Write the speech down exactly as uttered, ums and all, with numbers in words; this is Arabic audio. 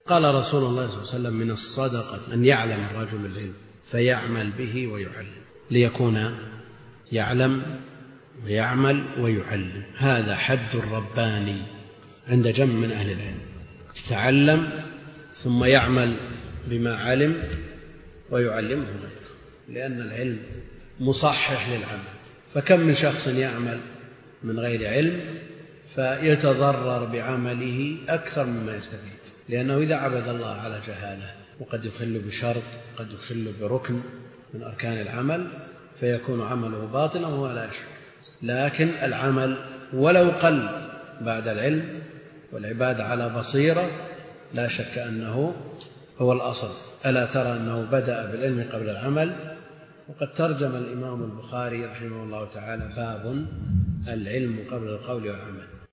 قال رسول الله صلى الله عليه وسلم: من الصدقة أن يعلم الرجل العلم فيعمل به ويعلم، ليكون يعلم ويعمل ويعلم. هذا حد رباني عند جمع من أهل العلم: تعلم ثم يعمل بما علم ويعلمه غيره، لأن العلم مصحح للعمل. فكم من شخص يعمل من غير علم فيتضرر بعمله أكثر مما يستفيد، لأنه إذا عبد الله على جهالة وقد يخل بشرط قد يخل بركن من أركان العمل فيكون عمله باطلا وهو لا يشعر. لكن العمل ولو قل بعد العلم والعبادة على بصيرة لا شك أنه هو الأصل. ألا ترى أنه بدأ بالعلم قبل العمل؟ وقد ترجم الإمام البخاري رحمه الله تعالى: باب العلم قبل القول والعمل.